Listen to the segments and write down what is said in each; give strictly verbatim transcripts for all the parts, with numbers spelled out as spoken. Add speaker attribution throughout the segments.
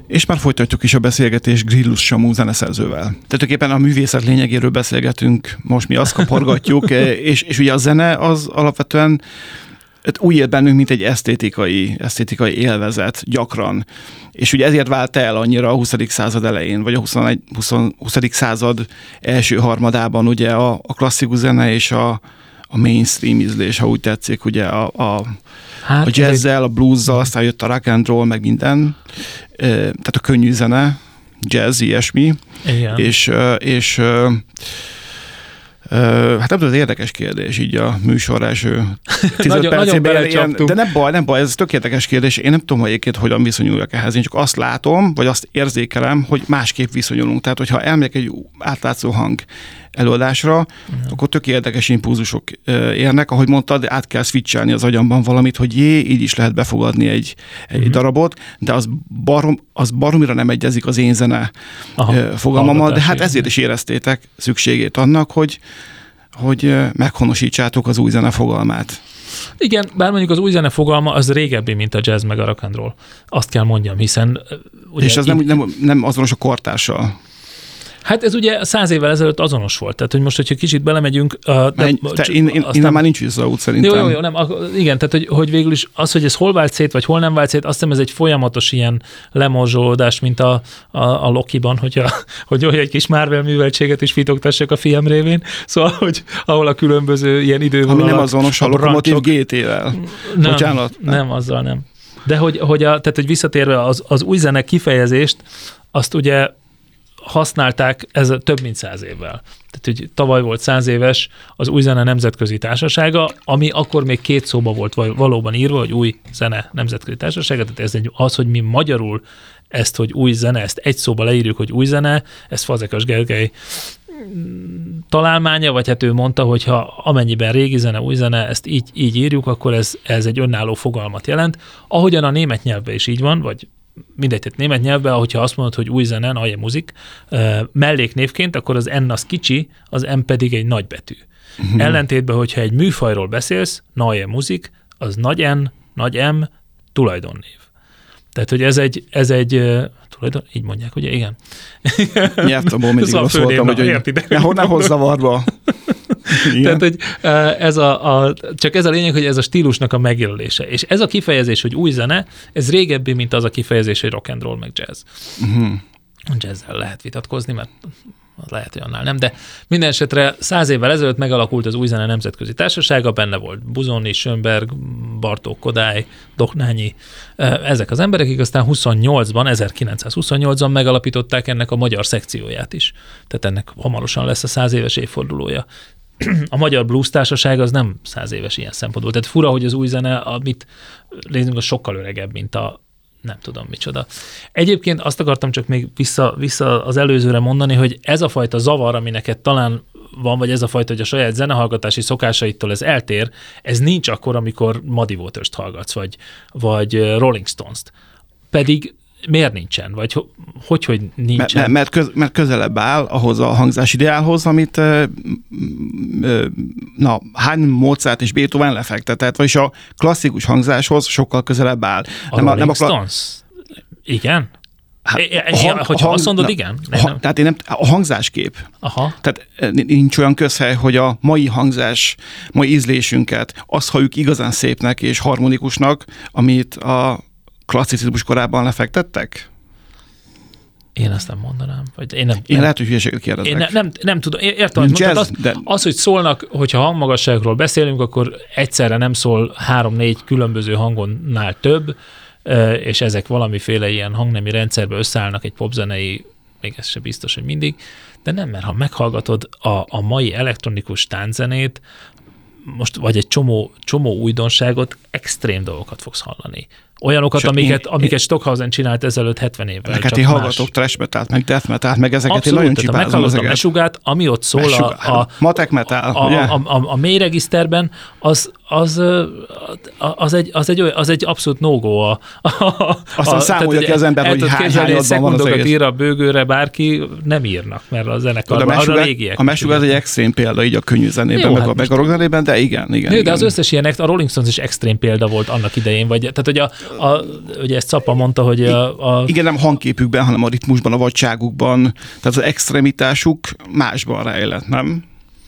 Speaker 1: És már folytatjuk is a beszélgetést Grillus Samu zeneszerzővel. Tehát éppen a művészet lényegéről beszélgetünk, most mi azt kapargatjuk, és, és ugye a zene az alapvetően úgy él bennünk, mint egy esztétikai, esztétikai élvezet gyakran. És ugye ezért vált el annyira a huszadik század elején, vagy a huszadik század első harmadában ugye a, a klasszikus zene és a, a mainstream ízlés, ha úgy tetszik, ugye a, a, hát a jazzzel, a bluesszal, aztán jött a rock and roll, meg minden. Tehát a könnyű zene, jazz, ilyesmi.
Speaker 2: Igen.
Speaker 1: És, és hát ebből az érdekes kérdés, így a műsor első tizenöt percében. Ilyen, de nem baj, nem baj, ez tök érdekes kérdés. Én nem tudom, hogy egyébként hogyan viszonyuljak ehhez. Én csak azt látom, vagy azt érzékelem, hogy másképp viszonyulunk. Tehát, hogyha elmegyek egy átlátszó hang előadásra, uh-huh. akkor tök érdekes impulzusok érnek. Ahogy mondtad, át kell switchelni az agyamban valamit, hogy jé, így is lehet befogadni egy, egy uh-huh. darabot, de az, barom, az baromira nem egyezik az én zene Aha, fogalmammal, de hát ezért is éreztétek szükségét annak, hogy, hogy meghonosítsátok az új zene fogalmát.
Speaker 2: Igen, bár mondjuk az új zene fogalma az régebbi, mint a jazz meg a rock and roll. Azt kell mondjam, hiszen...
Speaker 1: Ugye, és az így... nem, nem, nem azonos a kortárssal.
Speaker 2: Hát ez ugye száz évvel ezelőtt azonos volt. Tehát, hogy most, hogyha kicsit belemegyünk... Uh,
Speaker 1: de, te, én, én, aztán... Innen már nincs visszaút szerintem.
Speaker 2: Jó, jó, jó, nem, igen, tehát, hogy, hogy végül is az, hogy ez hol vált szét, vagy hol nem vált szét, azt hiszem ez egy folyamatos ilyen lemorzsolódás, mint a, a, a Lokiban, hogyha, hogy olyan egy kis Marvel műveltséget is fitoktassak a fiam révén. Szóval, hogy ahol a különböző ilyen idővonalak...
Speaker 1: Ami nem azonos a, a Lokomotív gé té-vel.
Speaker 2: Nem,
Speaker 1: Bocsánat.
Speaker 2: Nem, nem, azzal nem. De hogy, hogy, a, tehát, hogy visszatérve az, az új zene kifejezést, azt ugye használták ez több mint száz évvel. Tehát, hogy tavaly volt száz éves az Új Zene Nemzetközi Társasága, ami akkor még két szóba volt valóban írva, hogy Új Zene Nemzetközi Társasága, tehát ez egy, az, hogy mi magyarul ezt, hogy új zene, ezt egy szóba leírjuk, hogy új zene, ez Fazekas Gergely találmánya, vagy hát ő mondta, hogy ha amennyiben régi zene, új zene, ezt így, így írjuk, akkor ez, ez egy önálló fogalmat jelent. Ahogyan a német nyelvben is így van, vagy mindegy, tehát német nyelvben, hogyha azt mondod, hogy új zene, neue Musik, melléknévként, akkor az N az kicsi, az M pedig egy nagy betű. Uh-huh. Ellentétben, hogyha egy műfajról beszélsz, neue Musik, az nagy N, nagy M, tulajdonnév. Tehát, hogy ez egy, ez egy tulajdon, így mondják, ugye? Igen.
Speaker 1: Nyelvtamból mindig azt voltam, hogy ne hozz zavarba.
Speaker 2: Tehát, hogy ez a, a, csak ez a lényeg, hogy ez a stílusnak a megjelölése. És ez a kifejezés, hogy új zene, ez régebbi, mint az a kifejezés, hogy rock and roll, meg jazz. Uh-huh. Jazzzel lehet vitatkozni, mert lehet, hogy annál nem, de minden esetre száz évvel ezelőtt megalakult az Új Zene Nemzetközi Társasága, benne volt Buzoni, Schönberg, Bartók, Kodály, Doknányi, ezek az emberek, akik aztán huszonnyolcban, ezerkilencszázhuszonnyolcban megalapították ennek a magyar szekcióját is. Tehát ennek hamarosan lesz a száz éves évfordulója. A Magyar Blues Társaság az nem száz éves ilyen szempontból. Tehát fura, hogy az új zene, amit nézzünk, az sokkal öregebb, mint a nem tudom micsoda. Egyébként azt akartam csak még vissza, vissza az előzőre mondani, hogy ez a fajta zavar, ami neked talán van, vagy ez a fajta, hogy a saját zenehallgatási szokásaitól ez eltér, ez nincs akkor, amikor Muddy Waters-t hallgatsz, vagy, vagy Rolling Stones-t. Pedig miért nincsen? Vagy hogy, hogy nincsen?
Speaker 1: Mert, mert, köz, mert közelebb áll ahhoz a hangzás ideálhoz, amit na, Haydn, Mozart és Beethoven lefektetett, vagyis a klasszikus hangzáshoz sokkal közelebb áll.
Speaker 2: A nem Rolling a, nem Stones? A, igen? Hát, a hang, hogyha a hang, azt mondod, na, igen?
Speaker 1: A, nem. Tehát én nem, a hangzáskép.
Speaker 2: Aha.
Speaker 1: Tehát nincs olyan közhely, hogy a mai hangzás, mai ízlésünket azt halljuk igazán szépnek és harmonikusnak, amit a klasszicizmus korában lefektettek?
Speaker 2: Én ezt nem mondanám. Vagy én nem,
Speaker 1: én nem, lehet, hogy hülyeséget kérdezek.
Speaker 2: Én ne, nem, nem tudom. Értem, hogy jazz, az, de... az, hogy szólnak, hogyha hangmagasságról beszélünk, akkor egyszerre nem szól három-négy különböző hangonnál több, és ezek valamiféle ilyen hangnemi rendszerbe összeállnak egy popzenei, még ez sem biztos, hogy mindig, de nem, mert ha meghallgatod a, a mai elektronikus tánczenét, most vagy egy csomó, csomó újdonságot, extrém dolgokat fogsz hallani. Olyanokat, Sőt, amiket, én, amiket Stockhausen csinált ezelőtt hetven évvel.
Speaker 1: Neked én hallgatok trash metalt, meg death metalt, meg ezeket
Speaker 2: abszolút,
Speaker 1: én nagyon csipázom.
Speaker 2: Abszolút, a mesugát, ami ott szól
Speaker 1: Mesugá,
Speaker 2: a, a,
Speaker 1: matek metal,
Speaker 2: a, a, a, a, a mély regiszterben, az, az, az, egy, az, egy, az egy abszolút no-go. A, a,
Speaker 1: Aztán számolja ki az ember, hogy hány hányadban van az egész.
Speaker 2: ír a bőgőre bárki, nem írnak, mert a zenekarban a, a régiek.
Speaker 1: A mesugá az egy extrém példa, így a könnyű zenében, meg a rock zenében, de igen, igen.
Speaker 2: De az összes ilyenek, a Rolling Stones is extrém példa volt annak idején, vagy tehát, hogy a a, ugye ezt Capa mondta, hogy a, a...
Speaker 1: Igen, nem hangképükben, hanem a ritmusban, a vadságukban, tehát az extremitásuk másban rejlett, nem?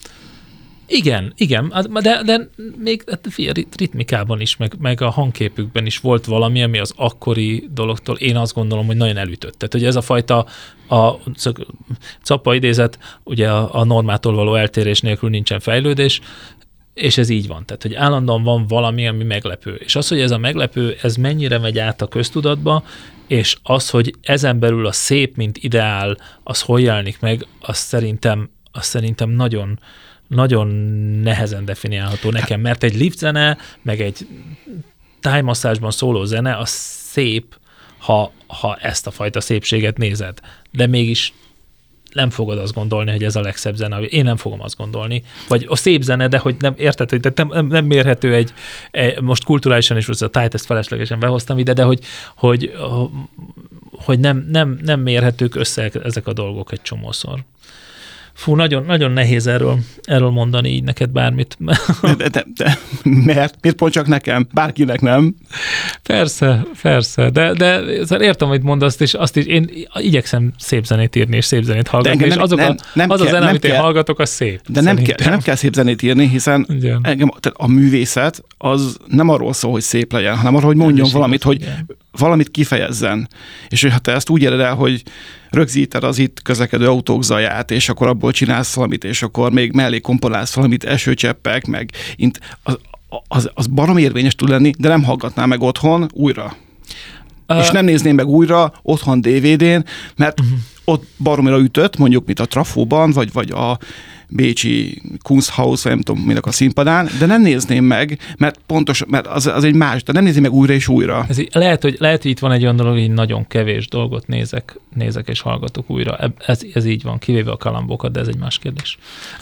Speaker 2: Igen, igen, de, de még a ritmikában is, meg, meg a hangképükben is volt valami, ami az akkori dologtól én azt gondolom, hogy nagyon elütött. Tehát, hogy ez a fajta, a Capa idézet, ugye a, a normától való eltérés nélkül nincsen fejlődés, és ez így van. Tehát, hogy állandóan van valami, ami meglepő. És az, hogy ez a meglepő, ez mennyire megy át a köztudatba, és az, hogy ezen belül a szép, mint ideál, az hol jelenik meg, az szerintem, az szerintem nagyon nagyon nehezen definiálható nekem, mert egy lift zene, meg egy tájmasszázsban szóló zene, az szép, ha, ha ezt a fajta szépséget nézed. De mégis nem fogod azt gondolni, hogy ez a legszebb zene. Én nem fogom azt gondolni. Vagy a szép zene, de hogy nem érted, hogy nem, nem, nem mérhető egy, egy, most kulturálisan is a tájt, ezt feleslegesen behoztam ide, de hogy, hogy, hogy nem, nem, nem mérhetők össze ezek a dolgok egy csomószor. Fú, nagyon, nagyon nehéz erről, erről mondani így neked bármit.
Speaker 1: De, de, de, de, mert? Miért pont csak nekem? Bárkinek nem?
Speaker 2: Persze, persze. De, de értem, hogy mondasz, és azt is, én igyekszem szép zenét írni, és szép zenét hallgatni, és azok nem, a, nem az kell, a zene, amit kell, én hallgatok, az szép.
Speaker 1: De nem kell, nem kell szép zenét írni, hiszen engem, tehát a művészet az nem arról szól, hogy szép legyen, hanem arról, hogy mondjon valamit, hogy igen. valamit kifejezzen. És ha te ezt úgy éred el, hogy rögzíted az itt közlekedő autók zaját, és akkor abból csinálsz valamit, és akkor még mellé komponálsz valamit, esőcseppek, meg int, az, az, az barom érvényes tud lenni, de nem hallgatnál meg otthon újra. Uh, és nem nézném meg újra otthon dé vé dén, mert uh-huh. ott baromira ütött, mondjuk, mint a Trafóban, vagy, vagy a bécsi Kunsthaus, vagy nem tudom, minek a színpadán, de nem nézném meg, mert pontos, mert az, az egy más, de nem nézném meg újra és újra.
Speaker 2: Ez, lehet, hogy, lehet, hogy itt van egy olyan dolog, hogy nagyon kevés dolgot nézek, nézek és hallgatok újra. Ez, ez így van, kivéve a kalambokat, de ez egy más kérdés.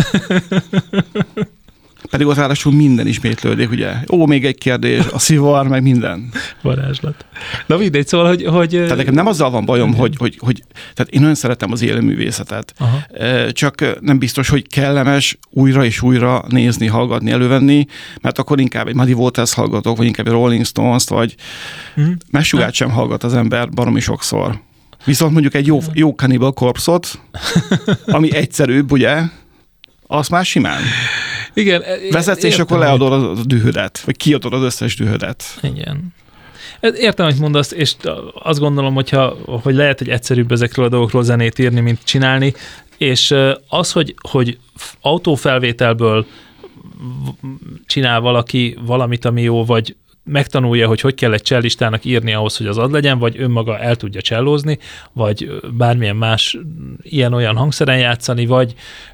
Speaker 1: Pedig ott ráadásul minden ismétlődik, ugye? Ó, még egy kérdés, a szivar, meg minden.
Speaker 2: Varázslat. Na mindegy, szóval, hogy... hogy
Speaker 1: tehát nekem nem azzal van bajom, hogy, hogy, hogy... Tehát én nagyon szeretem az élőművészetet. Aha. Csak nem biztos, hogy kellemes újra és újra nézni, hallgatni, elővenni, mert akkor inkább egy Muddy Waters hallgatok, vagy inkább egy Rolling Stones-t, vagy mm. Messugát sem hallgat az ember baromi sokszor. Viszont mondjuk egy jó, jó Cannibal Corpse-ot, ami egyszerűbb, ugye? Azt már simán.
Speaker 2: Igen.
Speaker 1: Vezetsz, és akkor leadod a dühödet, vagy kiadod az összes dühödet.
Speaker 2: Igen. Értem, hogy mondasz, és azt gondolom, hogyha, hogy lehet, hogy egyszerűbb ezekről a dolgokról zenét írni, mint csinálni, és az, hogy, hogy autófelvételből csinál valaki valamit, ami jó, vagy megtanulja, hogy hogy kell egy cellistának írni ahhoz, hogy az ad legyen, vagy önmaga el tudja csellózni, vagy bármilyen más ilyen-olyan hangszeren játszani, vagy,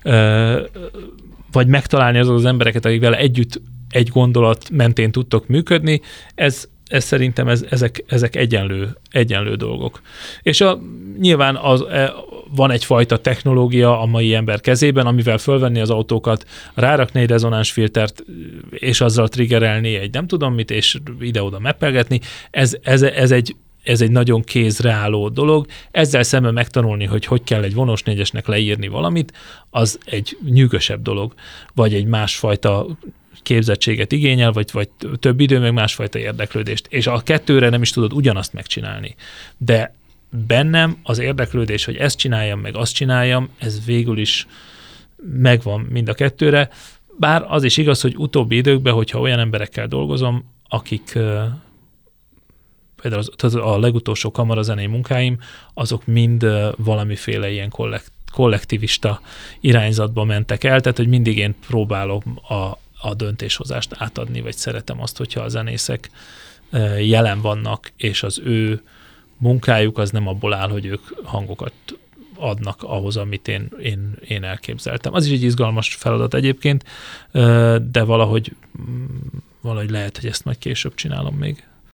Speaker 2: vagy megtalálni azok az embereket, akik vele együtt egy gondolat mentén tudtok működni, ez, ez szerintem ez, ezek, ezek egyenlő, egyenlő dolgok. És a, nyilván az, van egyfajta technológia a mai ember kezében, amivel fölvenni az autókat, rárakni egy rezonánsfiltert, és azzal triggerelni egy nem tudom mit, és ide-oda meppelgetni. Ez, ez, ez, egy, ez egy nagyon kézre álló dolog. Ezzel szemben megtanulni, hogy hogy kell egy vonós négyesnek leírni valamit, az egy nyűgösebb dolog, vagy egy másfajta képzettséget igényel, vagy, vagy több idő, meg másfajta érdeklődést. És a kettőre nem is tudod ugyanazt megcsinálni. De bennem az érdeklődés, hogy ezt csináljam, meg azt csináljam, ez végül is megvan mind a kettőre. Bár az is igaz, hogy utóbbi időkben, hogyha olyan emberekkel dolgozom, akik például az, a legutolsó kamarazenei munkáim, azok mind valamiféle ilyen kollekt, kollektivista irányzatba mentek el, tehát hogy mindig én próbálom a, a döntéshozást átadni, vagy szeretem azt, hogyha a zenészek jelen vannak, és az ő munkájuk az nem abból áll, hogy ők hangokat adnak ahhoz, amit én, én, én elképzeltem. Az is egy izgalmas feladat egyébként, de valahogy, valahogy lehet, hogy ezt majd később csinálom még.